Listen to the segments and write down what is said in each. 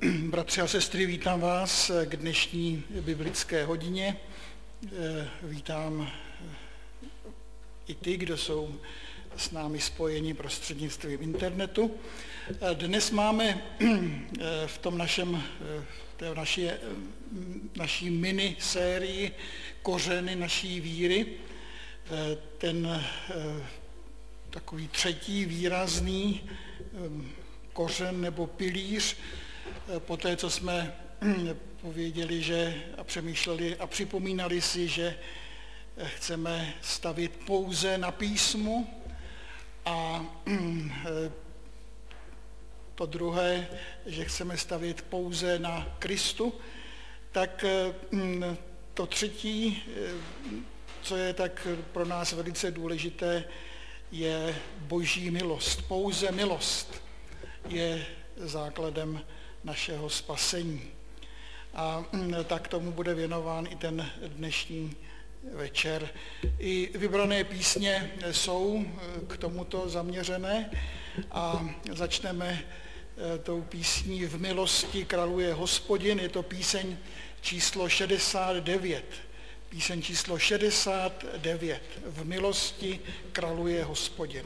Bratři a sestry, vítám vás k dnešní biblické hodině. Vítám i ty, kdo jsou s námi spojeni prostřednictvím internetu. Dnes máme v tom naší minisérii Kořeny naší víry ten takový třetí výrazný kořen nebo pilíř, po té, co jsme pověděli, a přemýšleli a připomínali si, že chceme stavět pouze na písmu, a to druhé, že chceme stavět pouze na Kristu, tak to třetí, co je tak pro nás velice důležité, je Boží milost. Pouze milost je základem našeho spasení. A tak tomu bude věnován i ten dnešní večer. I vybrané písně jsou k tomuto zaměřené a začneme tou písní V milosti králuje Hospodin. Je to píseň číslo 69. Píseň číslo 69. V milosti králuje Hospodin.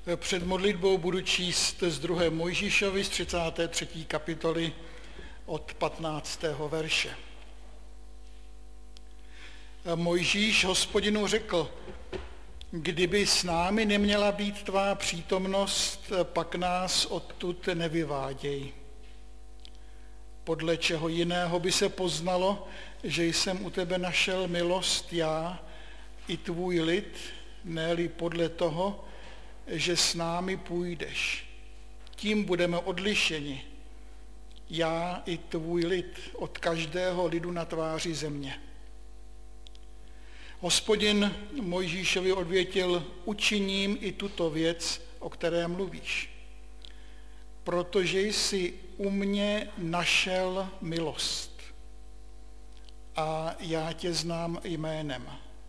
Před modlitbou budu číst z 2. Mojžíšovi z 33. kapitoly od 15. verše. Mojžíš Hospodinu řekl: kdyby s námi neměla být tvá přítomnost, pak nás odtud nevyváděj. Podle čeho jiného by se poznalo, že jsem u tebe našel milost já i tvůj lid, ne-li podle toho, že s námi půjdeš. Tím budeme odlišeni, já i tvůj lid, od každého lidu na tváři země. Hospodin Mojžíšovi odvětil: učiním i tuto věc, o které mluvíš, protože jsi u mě našel milost a já tě znám jménem.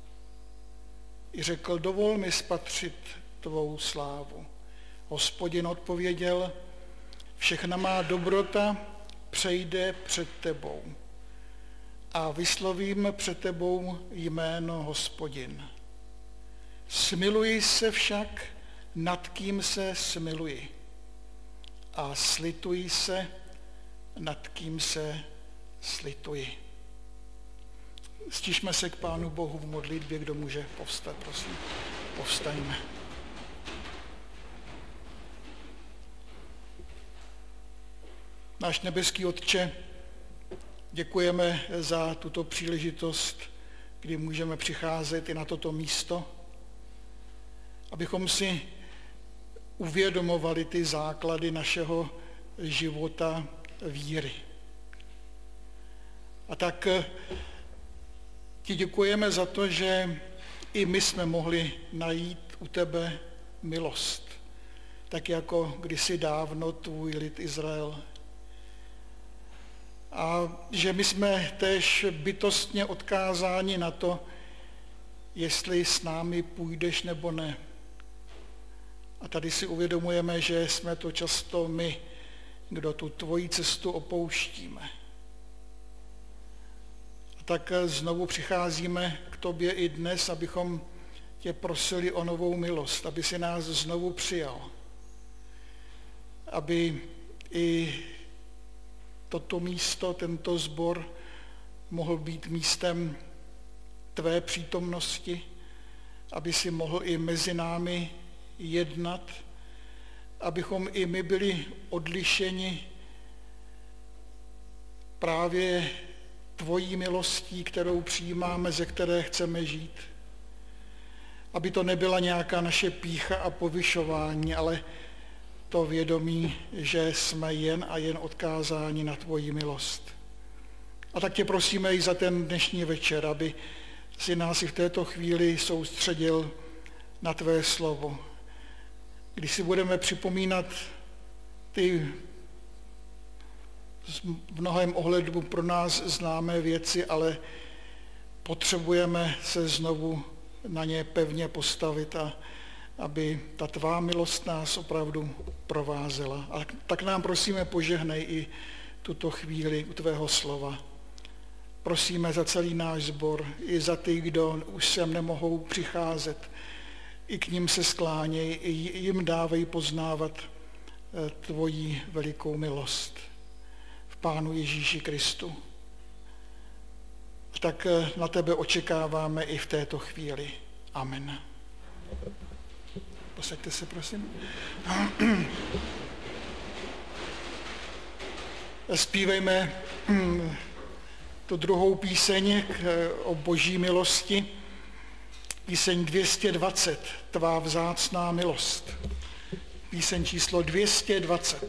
I řekl: dovol mi spatřit tvou slávu. Hospodin odpověděl: všechna má dobrota přejde před tebou a vyslovím před tebou jméno Hospodin. Smiluji se však, nad kým se smiluji, a slituji se, nad kým se slituji. Stišme se k Pánu Bohu v modlitbě. Kdo může povstat, prosím, povstaňme. Náš nebeský Otče, děkujeme za tuto příležitost, kdy můžeme přicházet i na toto místo, abychom si uvědomovali ty základy našeho života víry. A tak ti děkujeme za to, že i my jsme mohli najít u tebe milost, tak jako kdysi dávno tvůj lid Izrael. A že my jsme též bytostně odkázáni na to, jestli s námi půjdeš nebo ne. A tady si uvědomujeme, že jsme to často my, kdo tu tvoji cestu opouštíme. A tak znovu přicházíme k tobě i dnes, abychom tě prosili o novou milost, aby si nás znovu přijal. Aby i toto místo, tento sbor mohl být místem tvé přítomnosti, aby si mohl i mezi námi jednat, abychom i my byli odlišeni právě tvojí milostí, kterou přijímáme, ze které chceme žít. Aby to nebyla nějaká naše pýcha a povyšování, ale to vědomí, že jsme jen a jen odkázáni na tvoji milost. A tak tě prosíme i za ten dnešní večer, aby si nás i v této chvíli soustředil na tvé slovo. Když si budeme připomínat ty v mnohém ohledu pro nás známé věci, ale potřebujeme se znovu na ně pevně postavit a aby ta tvá milost nás opravdu provázela. A tak nám prosíme požehnej i tuto chvíli u tvého slova. Prosíme za celý náš sbor, i za ty, kdo už sem nemohou přicházet. I k nim se skláněj, i jim dávej poznávat tvoji velikou milost v Pánu Ježíši Kristu. Tak na tebe očekáváme i v této chvíli. Amen. Posaďte se, prosím. Zpívejme tu druhou píseň o boží milosti. Píseň 220, tvá vzácná milost. Píseň číslo 220.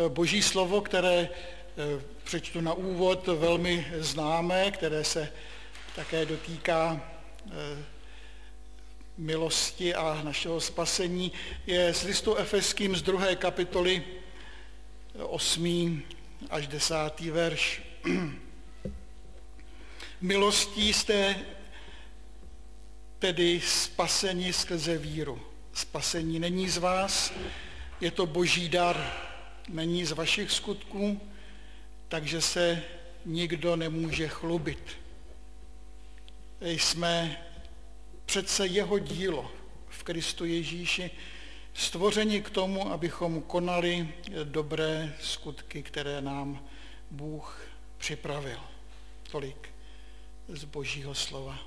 Boží slovo, které přečtu na úvod, velmi známé, které se také dotýká milosti a našeho spasení, je z listu Efeským z 2. kapitoly 8. až 10. verš. Milostí jste tedy spaseni skrze víru. Spasení není z vás, je to Boží dar, není z vašich skutků, takže se nikdo nemůže chlubit. Jsme přece jeho dílo v Kristu Ježíši, stvořeni k tomu, abychom konali dobré skutky, které nám Bůh připravil. Tolik z Božího slova.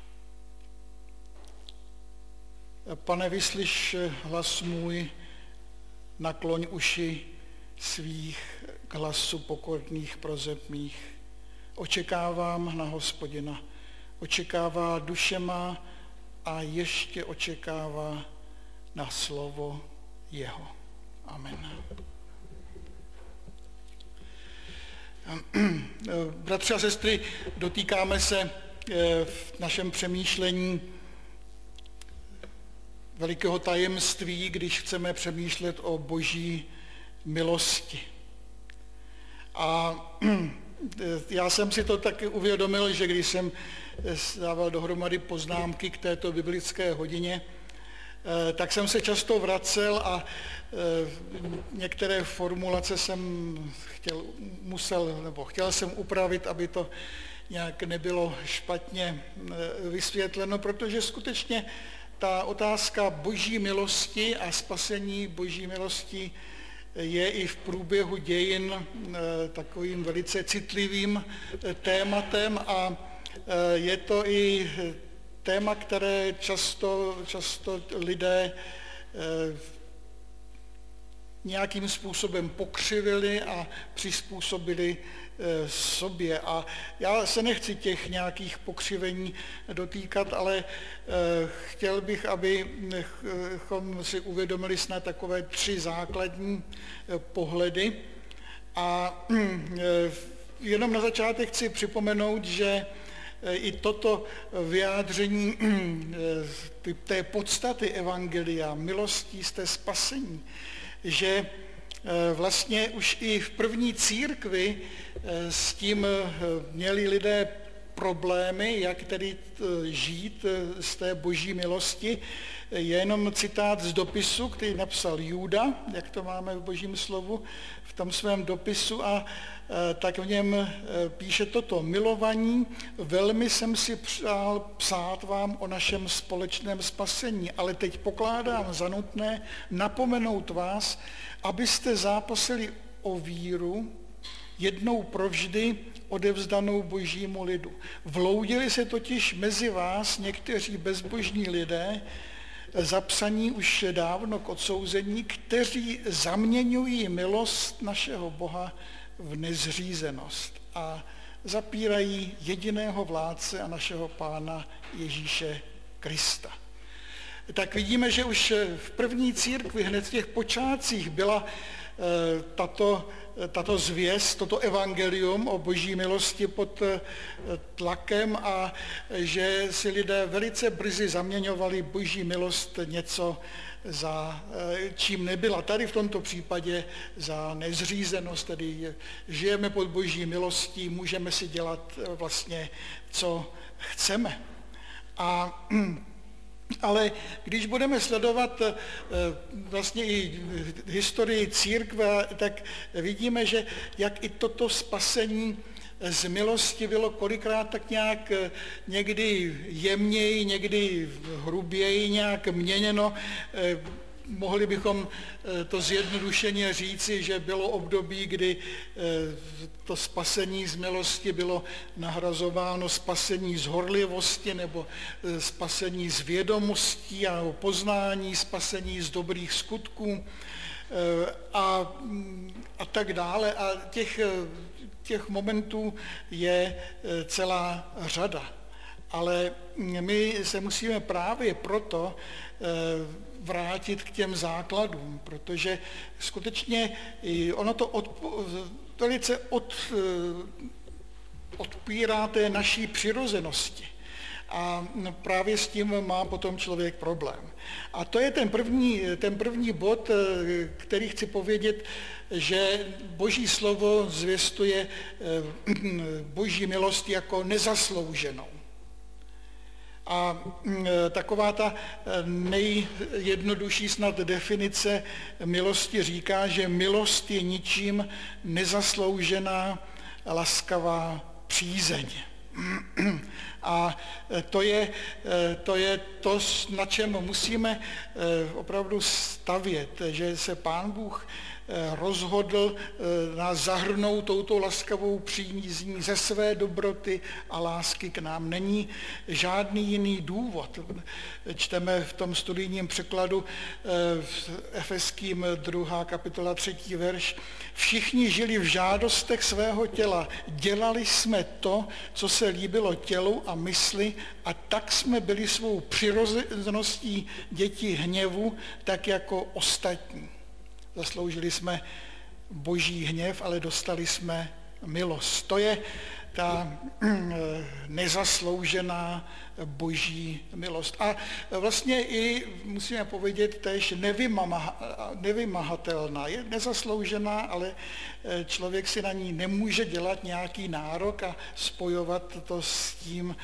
Pane, vyslyš hlas můj, nakloň uši svých k hlasu pokorných proseb mých. Očekávám na Hospodina, očekává duše má a ještě očekává na slovo jeho. Amen. Bratři a sestry, dotýkáme se v našem přemýšlení velikého tajemství, když chceme přemýšlet o Boží milosti. A já jsem si to taky uvědomil, že když jsem dával dohromady poznámky k této biblické hodině, tak jsem se často vracel a některé formulace jsem chtěl jsem upravit, aby to nějak nebylo špatně vysvětleno, protože skutečně ta otázka Boží milosti a spasení Boží milosti je i v průběhu dějin takovým velice citlivým tématem a je to i téma, které často lidé nějakým způsobem pokřivili a přizpůsobili sobě. A já se nechci těch nějakých pokřivení dotýkat, ale chtěl bych, abychom si uvědomili snad takové 3 základní pohledy. A jenom na začátek chci připomenout, že i toto vyjádření té podstaty evangelia, milostí jste spasení, že vlastně už i v první církvi s tím měli lidé problémy, jak tedy žít z té Boží milosti. Je jenom citát z dopisu, který napsal Juda, jak to máme v Božím slovu, v tom svém dopisu, a tak v něm píše toto: Milovaní, velmi jsem si přál psát vám o našem společném spasení, ale teď pokládám za nutné napomenout vás, abyste zápasili o víru, jednou provždy odevzdanou Božímu lidu. Vloudili se totiž mezi vás někteří bezbožní lidé, zapsaní už dávno k odsouzení, kteří zaměňují milost našeho Boha v nezřízenost a zapírají jediného vládce a našeho Pána Ježíše Krista. Tak vidíme, že už v první církvi, hned v těch počátcích, byla tato zvěst, toto evangelium o Boží milosti pod tlakem a že si lidé velice brzy zaměňovali Boží milost něco, za čím nebyla. Tady v tomto případě za nezřízenost, tedy žijeme pod Boží milostí, můžeme si dělat vlastně, co chceme. Ale když budeme sledovat vlastně i historii církve, tak vidíme, že jak i toto spasení z milosti bylo kolikrát tak nějak někdy jemněji, někdy hruběji nějak měněno. Mohli bychom to zjednodušeně říci, že bylo období, kdy to spasení z milosti bylo nahrazováno spasení z horlivosti nebo spasení z vědomostí a poznání, spasení z dobrých skutků a tak dále. A těch momentů je celá řada. Ale my se musíme právě proto vrátit k těm základům, protože skutečně ono to velice odpírá té naší přirozenosti. A právě s tím má potom člověk problém. A to je ten první bod, který chci povědět, že Boží slovo zvěstuje Boží milost jako nezaslouženou. A taková ta nejjednodušší snad definice milosti říká, že milost je ničím nezasloužená laskavá přízeň. A to je to, na čem musíme opravdu stavět, že se Pán Bůh rozhodl nás zahrnout touto laskavou přízní ze své dobroty a lásky k nám. Není žádný jiný důvod. Čteme v tom studijním překladu v Efeským 2. kapitola 3. verš. Všichni žili v žádostech svého těla. Dělali jsme to, co se líbilo tělu a mysli, a tak jsme byli svou přirozeností děti hněvu, tak jako ostatní. Zasloužili jsme Boží hněv, ale dostali jsme milost. To je ta nezasloužená Boží milost. A vlastně i, musíme povědět, též nevymahatelná. Je nezasloužená, ale člověk si na ní nemůže dělat nějaký nárok a spojovat to s tím,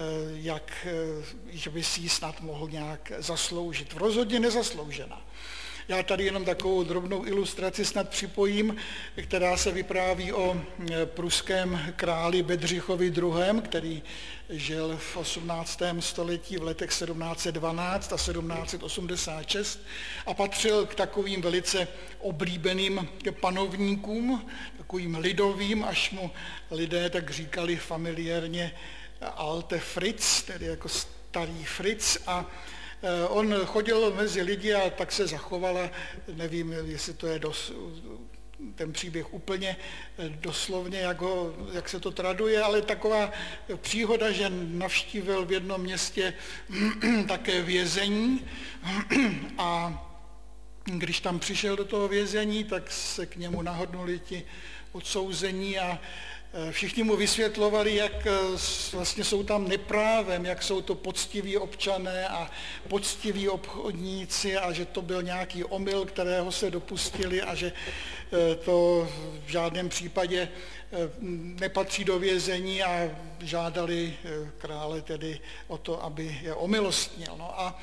že by si ji snad mohl nějak zasloužit. Rozhodně nezasloužená. Já tady jenom takovou drobnou ilustraci snad připojím, která se vypráví o pruském králi Bedřichovi II., který žil v 18. století v letech 1712 a 1786 a patřil k takovým velice oblíbeným panovníkům, takovým lidovým, až mu lidé tak říkali familiárně Alte Fritz, tedy jako starý Fritz, a on chodil mezi lidi a tak se zachovala, nevím, jestli to je ten příběh úplně doslovně, jak se to traduje, ale taková příhoda, že navštívil v jednom městě také vězení a když tam přišel do toho vězení, tak se k němu nahodnuli ti odsouzení a všichni mu vysvětlovali, jak vlastně jsou tam neprávem, jak jsou to poctiví občané a poctiví obchodníci a že to byl nějaký omyl, kterého se dopustili a že to v žádném případě nepatří do vězení a žádali krále tedy o to, aby je omilostnil. No a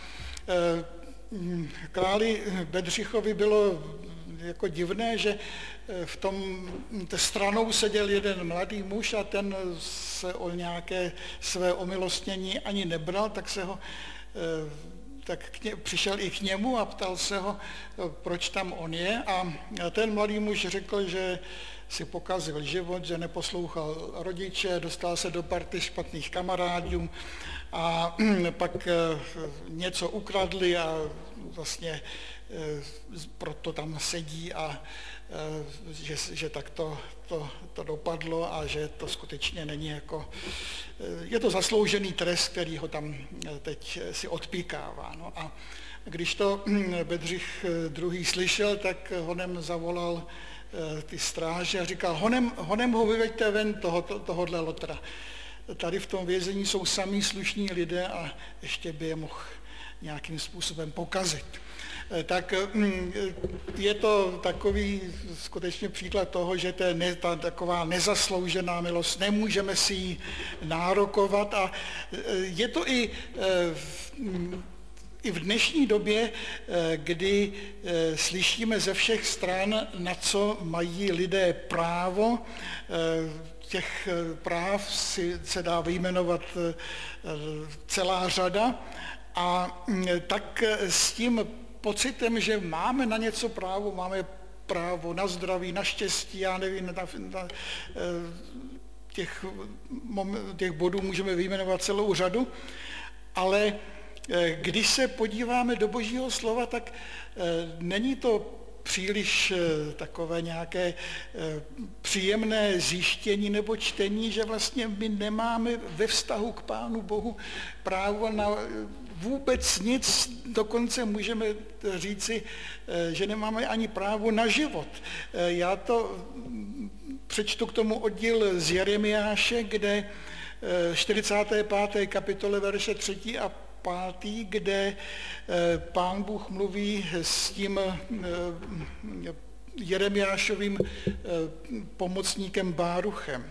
králi Bedřichovi bylo jako divné, že v tom stranou seděl jeden mladý muž a ten se o nějaké své omilostnění ani nebral, tak se ho přišel i k němu a ptal se ho, proč tam on je. A ten mladý muž řekl, že si pokazil život, že neposlouchal rodiče, dostal se do party špatných kamarádů a pak něco ukradli a vlastně proto tam sedí a že tak to dopadlo a že to skutečně není jako, je to zasloužený trest, který ho tam teď si odpíkává. No a když to Bedřich II. Slyšel, tak honem zavolal ty stráže a říkal, honem ho vyveďte ven tohodle lotra. Tady v tom vězení jsou samí slušní lidé a ještě by je mohl nějakým způsobem pokazit. Tak je to takový skutečně příklad toho, že ta taková nezasloužená milost, nemůžeme si ji nárokovat a je to i v dnešní době, kdy slyšíme ze všech stran, na co mají lidé právo, těch práv se dá vyjmenovat celá řada a tak s tím pocitem, že máme na něco právo, máme právo na zdraví, na štěstí, já nevím, těch bodů můžeme vyjmenovat celou řadu, ale když se podíváme do Božího slova, tak není to příliš takové nějaké příjemné zjištění nebo čtení, že vlastně my nemáme ve vztahu k Pánu Bohu právo na vůbec nic, dokonce můžeme říci, že nemáme ani právo na život. Já to přečtu k tomu oddíl z Jeremiáše, kde 45. kapitole verše 3. a 5., kde Pán Bůh mluví s tím Jeremiášovým pomocníkem Báruchem,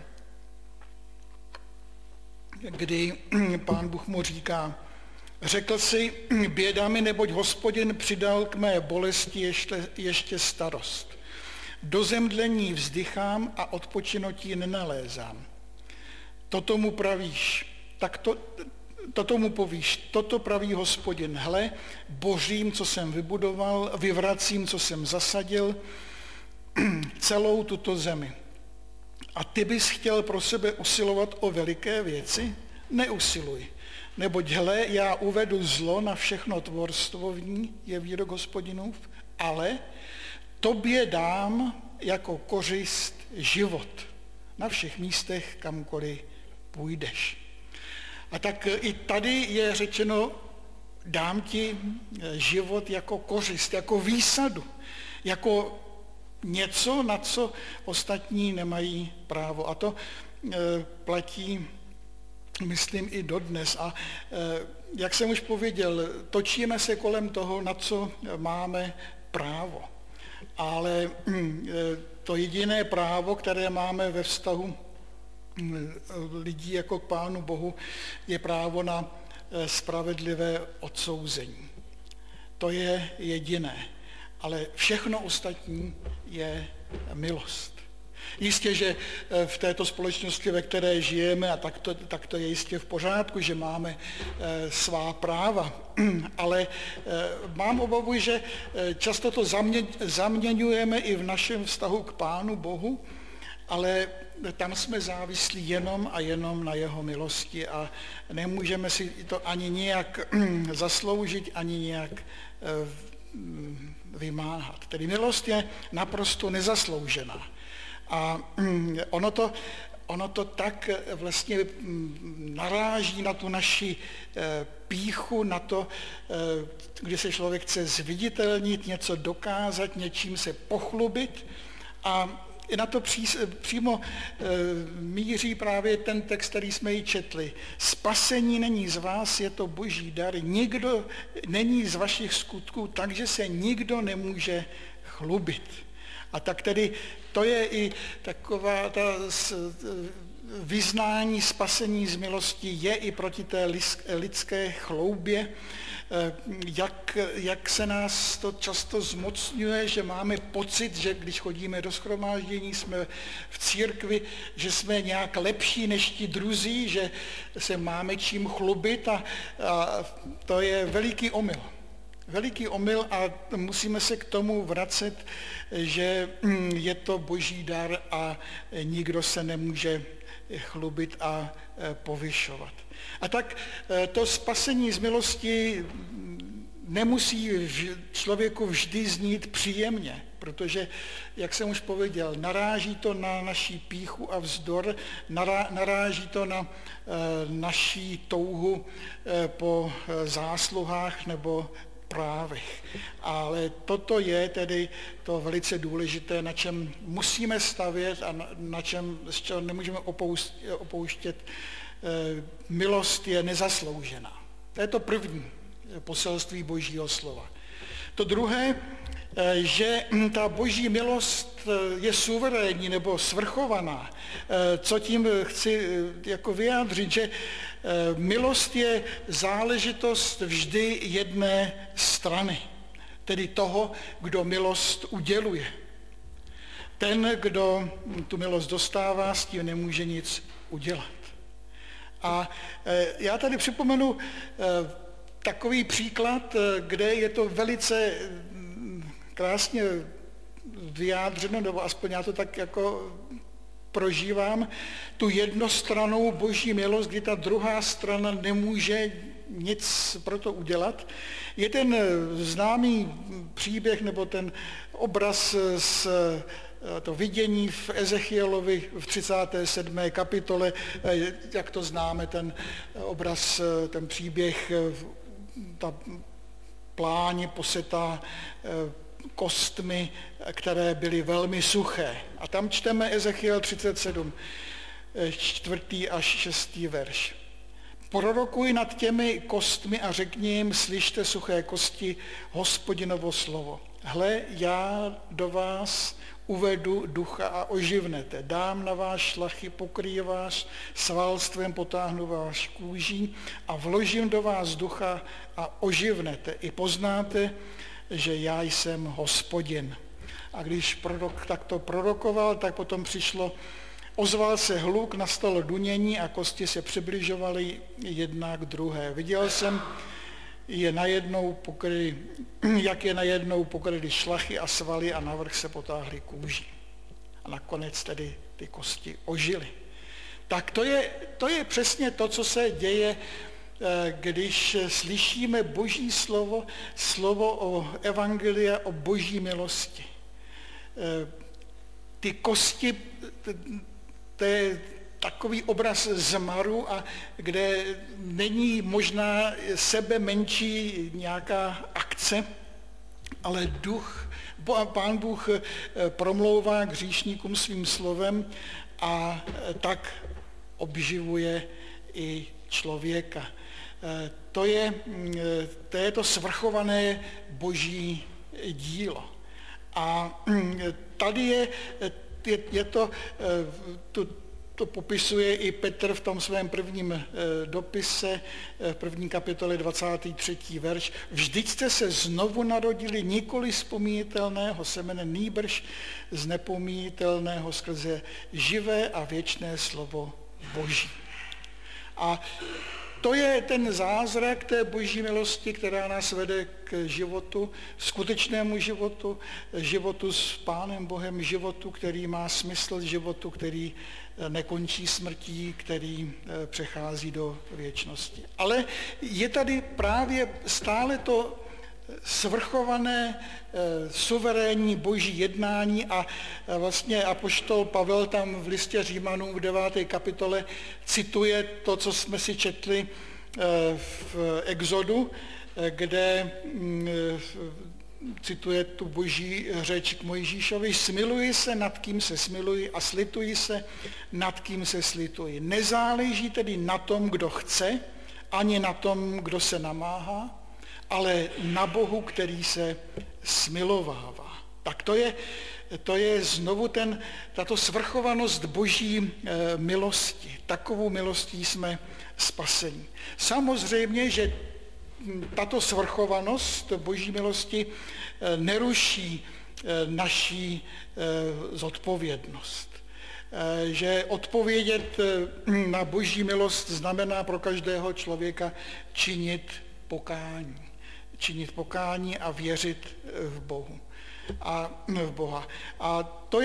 kdy Pán Bůh mu říká: řekl si, běda mi, neboť Hospodin přidal k mé bolesti ještě starost. Do zemdlení vzdychám a odpočinutí nenalézám. Toto mu pravíš, toto mu povíš, toto praví Hospodin, hle, bořím, co jsem vybudoval, vyvracím, co jsem zasadil, celou tuto zemi. A ty bys chtěl pro sebe usilovat o veliké věci? Neusiluj. Neboť hle, já uvedu zlo na všechno tvorstvo v ní, je výrok Hospodinův, ale tobě dám jako kořist život na všech místech, kamkoliv půjdeš. A tak i tady je řečeno, dám ti život jako kořist, jako výsadu, jako něco, na co ostatní nemají právo. A to platí, myslím, i dodnes. A jak jsem už pověděl, točíme se kolem toho, na co máme právo. Ale to jediné právo, které máme ve vztahu lidí jako k Pánu Bohu, je právo na spravedlivé odsouzení. To je jediné. Ale všechno ostatní je milost. Jistě, že v této společnosti, ve které žijeme, a tak to je jistě v pořádku, že máme svá práva, ale mám obavu, že často to zaměňujeme i v našem vztahu k Pánu Bohu, ale tam jsme závislí jenom a jenom na jeho milosti a nemůžeme si to ani nijak zasloužit, ani nijak vymáhat. Tedy milost je naprosto nezasloužená. A ono to tak vlastně naráží na tu naši pýchu, na to, kdy se člověk chce zviditelnit, něco dokázat, něčím se pochlubit. A i na to přímo míří právě ten text, který jsme ji četli. Spasení není z vás, je to boží dar. Nikdo není z vašich skutků, takže se nikdo nemůže chlubit. A tak tedy to je i taková ta vyznání spasení z milosti je i proti té lidské chloubě, jak se nás to často zmocňuje, že máme pocit, že když chodíme do shromáždění, jsme v církvi, že jsme nějak lepší než ti druzí, že se máme čím chlubit a to je veliký omyl. Veliký omyl a musíme se k tomu vracet, že je to boží dar a nikdo se nemůže chlubit a povyšovat. A tak to spasení z milosti nemusí člověku vždy znít příjemně, protože, jak jsem už pověděl, naráží to na naší pýchu a vzdor, naráží to na naší touhu po zásluhách nebo právech. Ale toto je tedy to velice důležité, na čem musíme stavět a z čeho nemůžeme opouštět. Milost je nezasloužená. To je to první poselství božího slova. To druhé, že ta boží milost je suverénní nebo svrchovaná. Co tím chci jako vyjádřit, že milost je záležitost vždy jedné strany, tedy toho, kdo milost uděluje. Ten, kdo tu milost dostává, s tím nemůže nic udělat. A já tady připomenu takový příklad, kde je to velice krásně vyjádřeno, nebo aspoň já to tak jako prožívám, tu jednostrannou boží milost, kdy ta druhá strana nemůže nic pro to udělat. Je ten známý příběh nebo ten obraz z to vidění v Ezechielovi v 37. kapitole, jak to známe, ten obraz, ten příběh, ta pláně posetá kostmi, které byly velmi suché. A tam čteme Ezechiel 37, 4. až 6. verš. Prorokuj nad těmi kostmi a řekni jim, slyšte suché kosti, Hospodinovo slovo. Hle, já do vás uvedu ducha a oživnete. Dám na vás šlachy, pokryje vás svalstvem, potáhnu vás kůží a vložím do vás ducha a oživnete. I poznáte, že já jsem Hospodin. A když prorok takto prorokoval, tak potom ozval se hluk, nastalo dunění a kosti se přibližovaly jedna k druhé. Viděl jsem, jak je najednou pokryly šlachy a svaly a navrch se potáhly kůži. A nakonec tedy ty kosti ožily. Tak to je přesně to, co se děje, když slyšíme Boží slovo o evangelia, o Boží milosti. Ty kosti, to je takový obraz zmaru, a kde není možná sebe menší nějaká akce, ale Pán Bůh promlouvá k hříšníkům svým slovem a tak obživuje i člověka. To je to svrchované Boží dílo. A tady to popisuje i Petr v tom svém prvním dopise, v první kapitole 23. verš. Vždyť jste se znovu narodili nikoli z pomíjitelného semene, nýbrž z nepomíjitelného skrze živé a věčné slovo Boží. A to je ten zázrak té Boží milosti, která nás vede k životu, skutečnému životu s Pánem Bohem, životu, který má smysl, životu, který nekončí smrtí, který přechází do věčnosti. Ale je tady právě stále to svrchované, suverénní Boží jednání a vlastně apoštol Pavel tam v listě Římanům v 9. kapitole cituje to, co jsme si četli v Exodu, kde cituje tu Boží řeč k Mojžíšovi: smiluji se, nad kým se smiluji, a slituji se, nad kým se slituji. Nezáleží tedy na tom, kdo chce, ani na tom, kdo se namáhá, ale na Bohu, který se smilovává. Tak to je znovu tato svrchovanost Boží milosti. Takovou milostí jsme spaseni. Samozřejmě, že tato svrchovanost Boží milosti neruší naši zodpovědnost. Že odpovědět na Boží milost znamená pro každého člověka činit pokání a věřit v Boha. A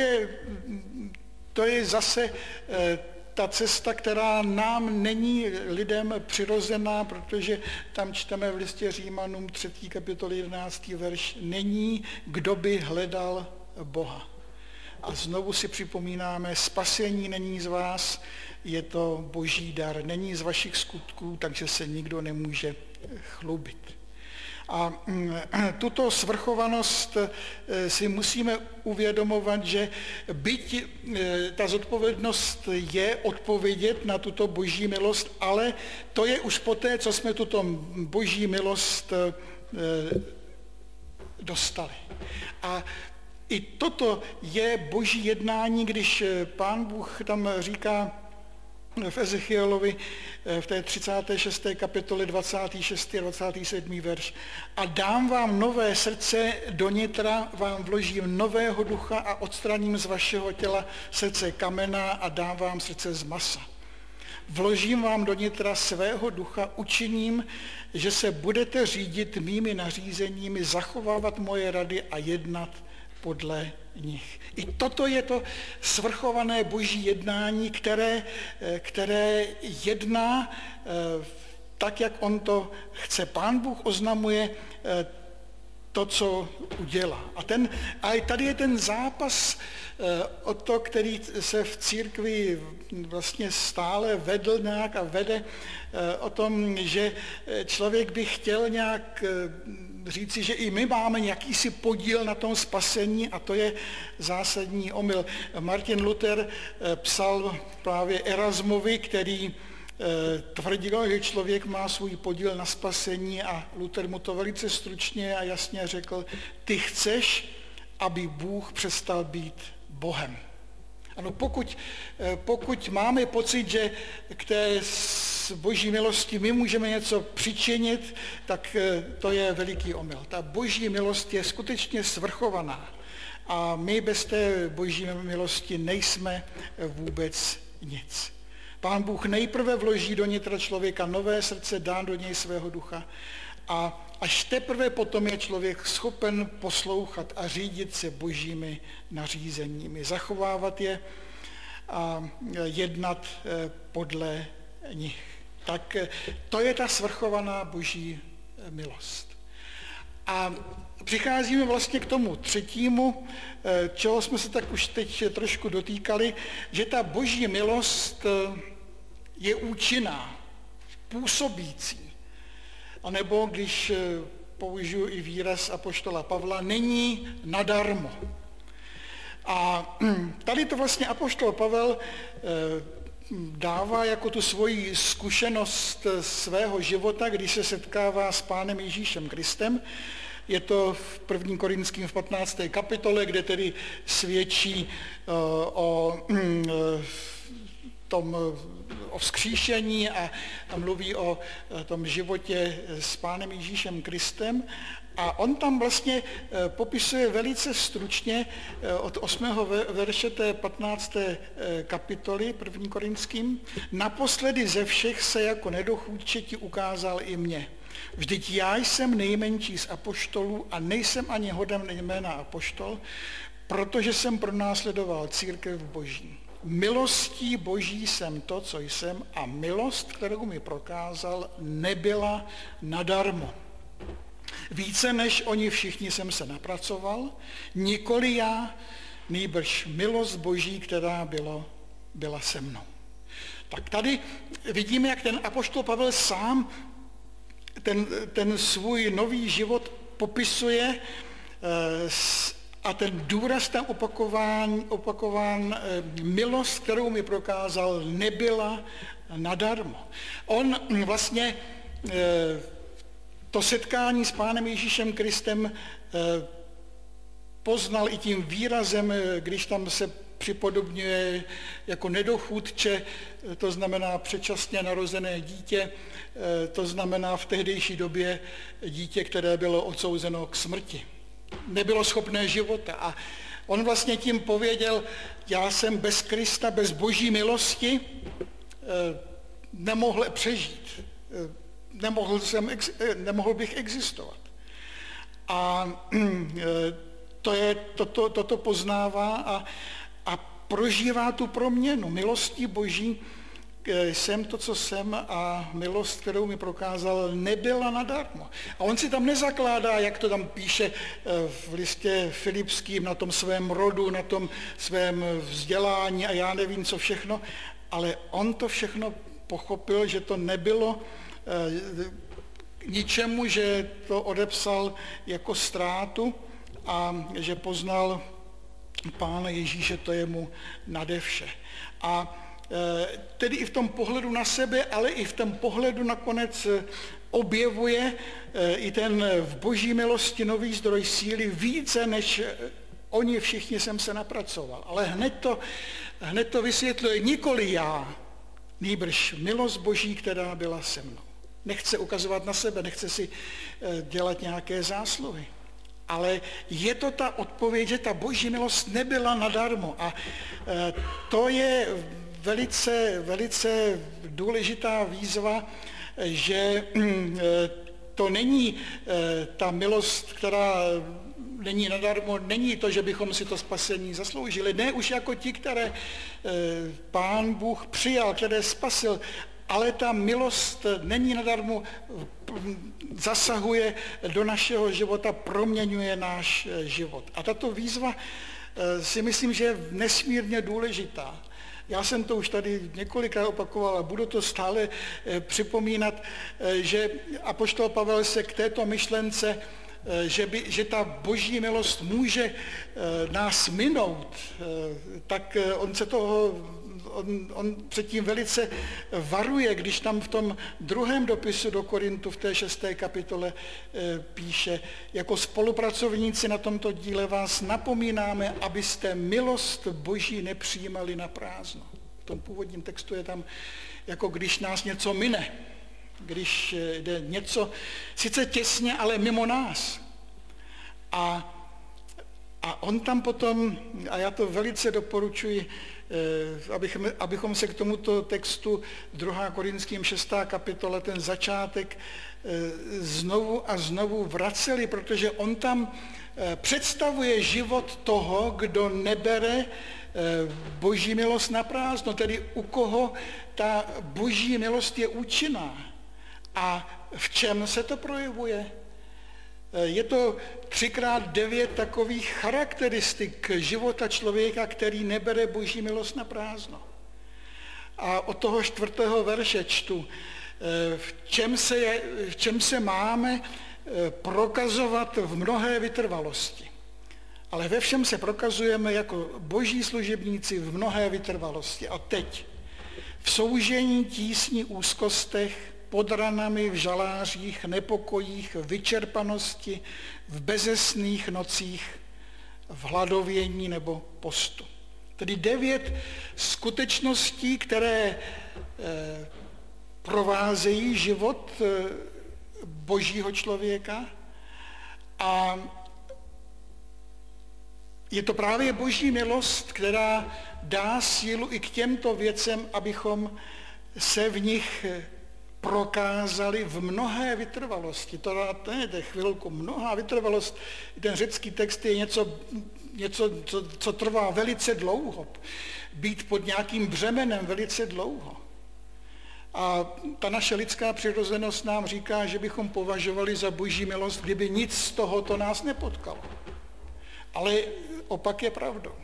to je zase ta cesta, která nám není lidem přirozená, protože tam čteme v listě Římanům 3. kapitoly 11. verš: není, kdo by hledal Boha. A znovu si připomínáme, spasení není z vás, je to Boží dar, není z vašich skutků, takže se nikdo nemůže chlubit. A tuto svrchovanost si musíme uvědomovat, že byť ta zodpovědnost je odpovědět na tuto Boží milost, ale to je už poté, co jsme tuto Boží milost dostali. A i toto je Boží jednání, když Pán Bůh tam říká v Ezechielovi v té 36. kapitole 26. a 27. verš: a dám vám nové srdce do nitra, vám vložím nového ducha a odstraním z vašeho těla srdce kamena a dám vám srdce z masa. Vložím vám do nitra svého ducha, učiním, že se budete řídit mými nařízeními, zachovávat moje rady a jednat podle nich. I toto je to svrchované Boží jednání, které jedná tak, jak on to chce. Pán Bůh oznamuje to, co udělá. A tady je ten zápas o to, který se v církvi vlastně stále vedl nějak a vede o tom, že člověk by chtěl nějak říci, že i my máme jakýsi podíl na tom spasení a to je zásadní omyl. Martin Luther psal právě Erasmovi, který tvrdil, že člověk má svůj podíl na spasení a Luther mu to velice stručně a jasně řekl, ty chceš, aby Bůh přestal být Bohem. Ano, pokud máme pocit, že k té boží milosti my můžeme něco přičinit, tak to je veliký omyl. Ta boží milost je skutečně svrchovaná a my bez té boží milosti nejsme vůbec nic. Pán Bůh nejprve vloží do nitra člověka nové srdce, dá do něj svého ducha a až teprve potom je člověk schopen poslouchat a řídit se božími nařízeními, zachovávat je a jednat podle nich. Tak to je ta svrchovaná boží milost. A přicházíme vlastně k tomu třetímu, čeho jsme se tak už teď trošku dotýkali, že ta boží milost je účinná, působící. A nebo když použiju i výraz apoštola Pavla, není nadarmo. A tady to vlastně apoštol Pavel dává jako tu svoji zkušenost svého života, když se setkává s Pánem Ježíšem Kristem. Je to v 1. Korinským v 15. kapitole, kde tedy svědčí o vzkříšení a mluví o tom životě s Pánem Ježíšem Kristem. A on tam vlastně popisuje velice stručně od 8. verše té 15. kapitoly 1. Korinským. Naposledy ze všech se jako nedochůdče ti ukázal i mě. Vždyť já jsem nejmenší z apoštolů a nejsem ani hoden jména apoštol, protože jsem pronásledoval církev boží. Milostí boží jsem to, co jsem, a milost, kterou mi prokázal, nebyla nadarmo. Více než oni všichni jsem se napracoval, nikoli já, nýbrž milost boží, která byla se mnou. Tak tady vidíme, jak ten apoštol Pavel sám ten svůj nový život popisuje a ten důraz tam opakován milost, kterou mi prokázal, nebyla nadarmo. On vlastně to setkání s Pánem Ježíšem Kristem poznal i tím výrazem, když tam se připodobňuje jako nedochůdče, to znamená předčasně narozené dítě, to znamená v tehdejší době dítě, které bylo odsouzeno k smrti. Nebylo schopné života. A on vlastně tím pověděl, já jsem bez Krista, bez boží milosti nemohl přežít. Nemohl bych existovat. A toto poznává a prožívá tu proměnu. Milostí boží jsem to, co jsem, a milost, kterou mi prokázal, nebyla nadarmo. A on si tam nezakládá, jak to tam píše v listě Filipským, na tom svém rodu, na tom svém vzdělání a já nevím, co všechno, ale on to všechno pochopil, že to nebylo ničemu, že to odepsal jako ztrátu a že poznal Pána Ježíše, to je mu nade vše. A tedy i v tom pohledu na sebe, ale i v tom pohledu nakonec objevuje i ten v boží milosti nový zdroj síly více, než oni všichni jsem se napracoval. Ale hned to vysvětluje nikoli já, nýbrž milost boží, která byla se mnou. Nechce ukazovat na sebe, nechce si dělat nějaké zásluhy. Ale je to ta odpověď, že ta boží milost nebyla nadarmo. A to je velice důležitá výzva, že to není ta milost, která není nadarmo, není to, že bychom si to spasení zasloužili. Ne už jako ti, které Pán Bůh přijal, které spasil, ale ta milost není nadarmo, zasahuje do našeho života, proměňuje náš život. A tato výzva si myslím, že je nesmírně důležitá. Já jsem to už tady několikrát opakoval a budu to stále připomínat, že apoštol Pavel se k této myšlence, že ta boží milost může nás minout, tak on předtím velice varuje, když tam v tom druhém dopisu do Korintu v té 6. kapitole píše, jako spolupracovníci na tomto díle vás napomínáme, abyste milost boží nepřijímali na prázdno. V tom původním textu je tam, jako když nás něco mine, když jde něco sice těsně, ale mimo nás. A on tam potom, a já to velice doporučuji, abychom se k tomuto textu 2. Korinským 6. kapitola, ten začátek, znovu a znovu vraceli, protože on tam představuje život toho, kdo nebere boží milost na prázdno, tedy u koho ta boží milost je účinná. A v čem se to projevuje? Je to 3x9 takových charakteristik života člověka, který nebere boží milost na prázdno. A od toho 4. verše čtu, v čem se máme prokazovat v mnohé vytrvalosti. Ale ve všem se prokazujeme jako boží služebníci v mnohé vytrvalosti. A teď v soužení, tísni, úzkostech, pod ranami, v žalářích, nepokojích, vyčerpanosti, v bezesných nocích, v hladovění nebo postu. Tedy 9 skutečností, které provázejí život božího člověka, a je to právě boží milost, která dá sílu i k těmto věcem, abychom se v nich prokázali v mnohé vytrvalosti. To nejde chvilku, mnohá vytrvalost. Ten řecký text je něco, co trvá velice dlouho. Být pod nějakým břemenem velice dlouho. A ta naše lidská přirozenost nám říká, že bychom považovali za boží milost, kdyby nic z tohoto nás nepotkalo. Ale opak je pravdou.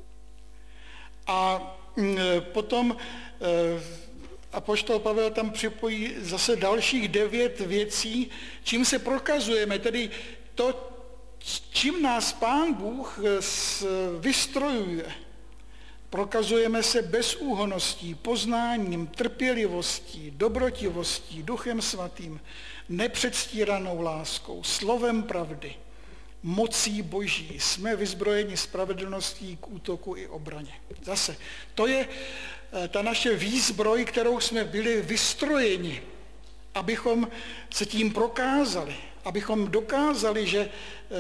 A potom apoštol Pavel tam připojí zase dalších 9 věcí, čím se prokazujeme, tedy to, čím nás Pán Bůh vystrojuje. Prokazujeme se bezúhonností, poznáním, trpělivostí, dobrotivostí, Duchem Svatým, nepředstíranou láskou, slovem pravdy, mocí boží. Jsme vyzbrojeni spravedlností k útoku i obraně. Zase, to je ta naše výzbroj, kterou jsme byli vystrojeni, abychom se tím prokázali, abychom dokázali, že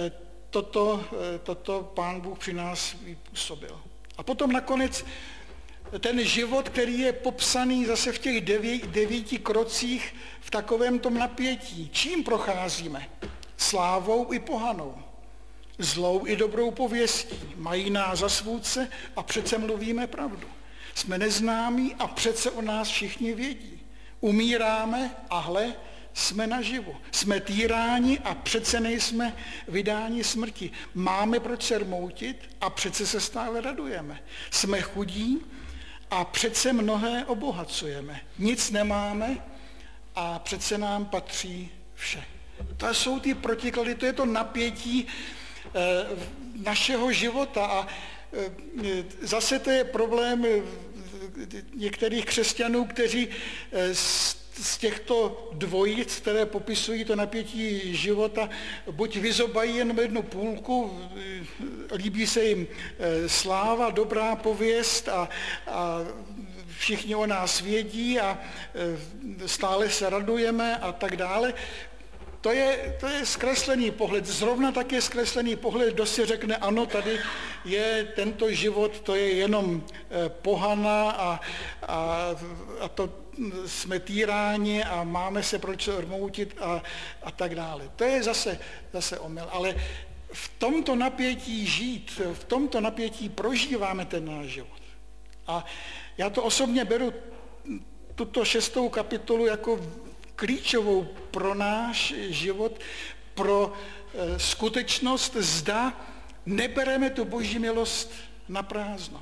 toto Pán Bůh při nás vypůsobil. A potom nakonec ten život, který je popsaný zase v těch 9 krocích v takovém tom napětí. Čím procházíme? Slávou i pohanou, zlou i dobrou pověstí. Mají nás za svůdce a přece mluvíme pravdu. Jsme neznámí a přece o nás všichni vědí. Umíráme a hle, jsme naživu. Jsme týráni a přece nejsme vydáni smrti. Máme proč se rmoutit a přece se stále radujeme. Jsme chudí a přece mnohé obohacujeme. Nic nemáme a přece nám patří vše. To jsou ty protiklady, to je to napětí našeho života. A zase to je problém některých křesťanů, kteří z těchto dvojic, které popisují to napětí života, buď vyzobají jenom jednu půlku, líbí se jim sláva, dobrá pověst a všichni o nás vědí a stále se radujeme a tak dále. To je zkreslený pohled. Zrovna tak je zkreslený pohled, kdo si řekne, ano, tady je tento život, to je jenom pohana a to jsme týráni a máme se proč rmoutit a tak dále. To je zase omyl. Ale v tomto napětí žít, v tomto napětí prožíváme ten náš život. A já to osobně beru tuto 6. kapitolu jako klíčovou pro náš život, pro skutečnost, zda nebereme tu boží milost na prázdno.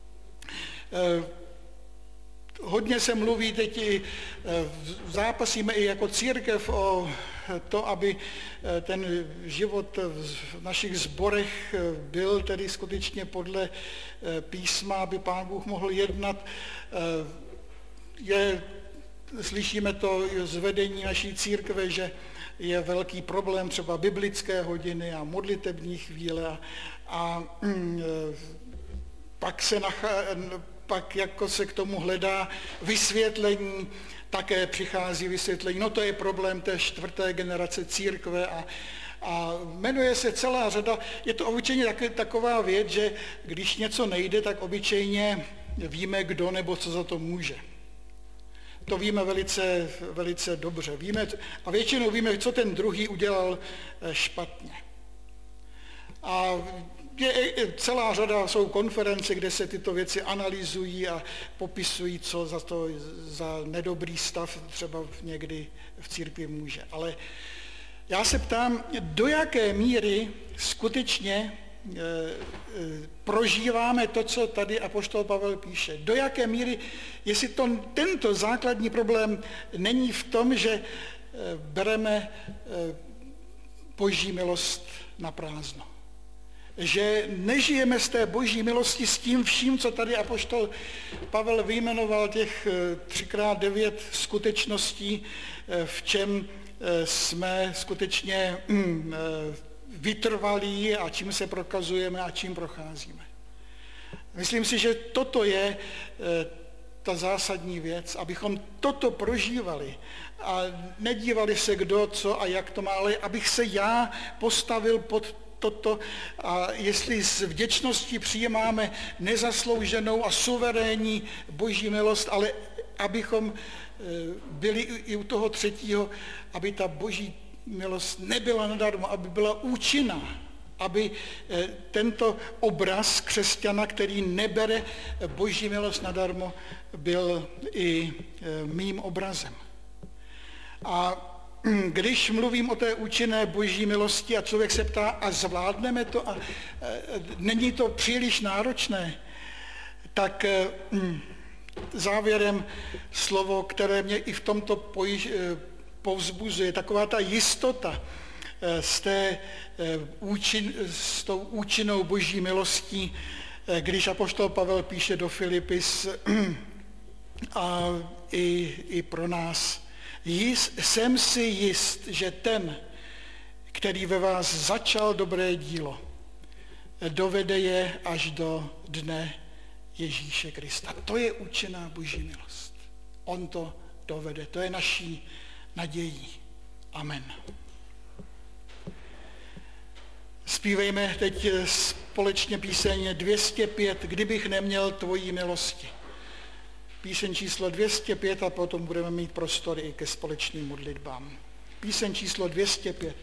Hodně se mluví teď i, zápasíme i jako církev o to, aby ten život v našich sborech byl tedy skutečně podle písma, aby Pán Bůh mohl jednat. Slyšíme to z vedení naší církve, že je velký problém třeba biblické hodiny a modlitební chvíle a pak jako se k tomu hledá vysvětlení, také přichází vysvětlení, no to je problém té 4. generace církve a jmenuje se celá řada, je to obyčejně taková věc, že když něco nejde, tak obyčejně víme, kdo nebo co za to může. To víme velice, velice dobře. A většinou víme, co ten druhý udělal špatně. A celá řada jsou konference, kde se tyto věci analyzují a popisují, co za nedobrý stav třeba někdy v církvi může. Ale já se ptám, do jaké míry skutečně prožíváme to, co tady apoštol Pavel píše. Do jaké míry, jestli tento základní problém není v tom, že bereme boží milost na prázdno. Že nežijeme z té boží milosti s tím vším, co tady apoštol Pavel vyjmenoval, těch 3x9 skutečností, v čem jsme skutečně vytrvalí a čím se prokazujeme a čím procházíme. Myslím si, že toto je ta zásadní věc, abychom toto prožívali a nedívali se, kdo, co a jak to má, ale abych se já postavil pod toto a jestli s vděčností přijímáme nezaslouženou a suverénní boží milost, ale abychom byli i u toho třetího, aby ta boží milost nebyla nadarmo, aby byla účinná, aby tento obraz křesťana, který nebere boží milost nadarmo, byl i mým obrazem. A když mluvím o té účinné boží milosti a člověk se ptá, a zvládneme to a není to příliš náročné, tak závěrem slovo, které mě i v tomto povzbuzuje, taková ta jistota s tou účinnou boží milostí, když apoštol Pavel píše do Filipis a i pro nás. Jsem si jist, že ten, který ve vás začal dobré dílo, dovede je až do dne Ježíše Krista. To je účinná boží milost. On to dovede. To je naší nadějí. Amen. Zpívejme teď společně píseň 205, Kdybych neměl tvojí milosti. Píseň číslo 205 a potom budeme mít prostor i ke společným modlitbám. Píseň číslo 205.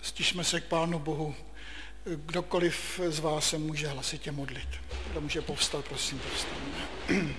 Stišme se k Pánu Bohu. Kdokoliv z vás se může hlasitě modlit. Kdo může povstat, prosím, povstaňme.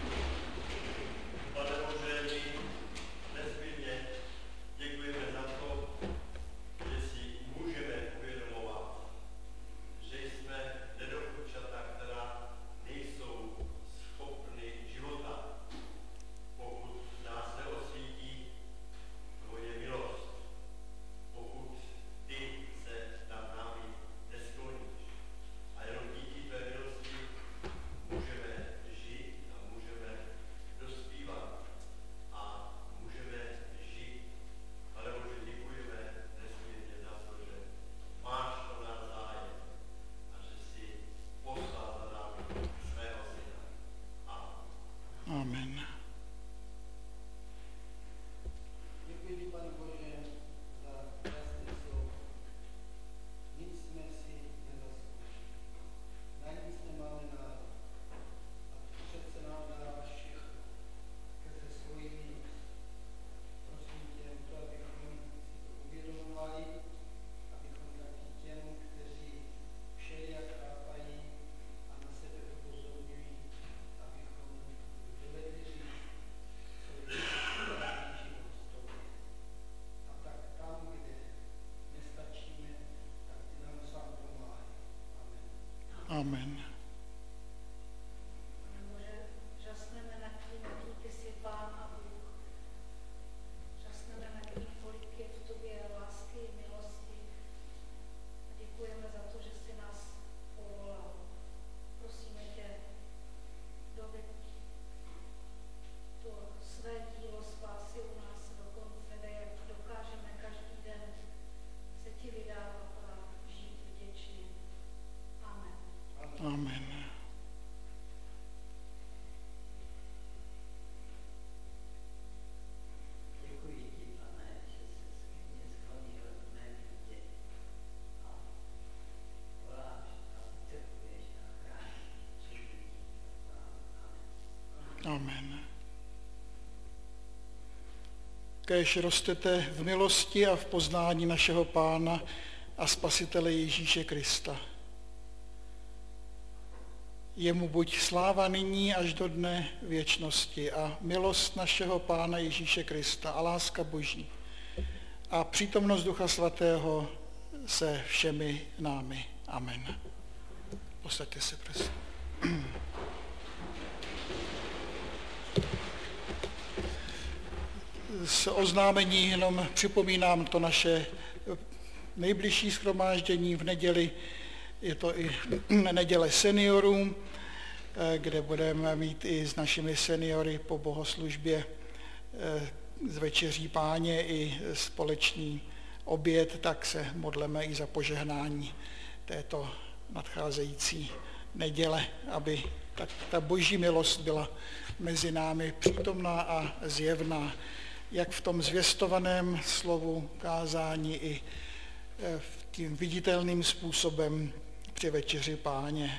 Amen. Děkuji, Pane Bože, za krásné slovo. Nic jsme si nezasloužili. Na nic nemáme nárok. A přece nám dáváš všechno skrze svoji milost. Prosím tě o to, abychom si to uvědomovali, abychom taky těm, kteří všelijak chápají a na sebe upozorňují, abychom dovedli říct, co je skutečný život s tobou. A tak tam, kde nestačíme, tak ty nám sám pomáhaj. Amen. Amen. Pane Bože, žasneme nad tím, jaký ty jsi Pán a Bůh. Žasneme nad tím, kolik je v tobě lásky, milosti. A děkujeme za to, že jsi nás povolal. Prosíme tě, doveď to své dílo spásy u nás do konce, dej, jak dokážeme každý den se ti vydávat a žít vděčně. Amen. Amen. Děkuji ti, Pane, že jsi mě sklonil v mé bídě a voláš a utrpuješ a chráníš všech lidí. Amen. Amen. Kéž rostete v milosti a v poznání našeho Pána a Spasitele Ježíše Krista. Jemu buď sláva nyní až do dne věčnosti a milost našeho Pána Ježíše Krista a láska Boží a přítomnost Ducha Svatého se všemi námi. Amen. Posaďte se, prosím. Z oznámení jenom připomínám to naše nejbližší shromáždění v neděli. Je to i neděle seniorů, kde budeme mít i s našimi seniory po bohoslužbě z večeří Páně i společný oběd, tak se modleme i za požehnání této nadcházející neděle, aby ta boží milost byla mezi námi přítomná a zjevná, jak v tom zvěstovaném slovu kázání i tím viditelným způsobem při večeři Páně.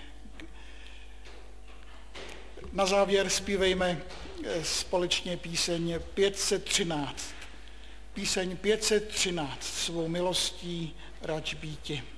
Na závěr zpívejme společně píseň 513. Píseň 513, svou milostí rač býti.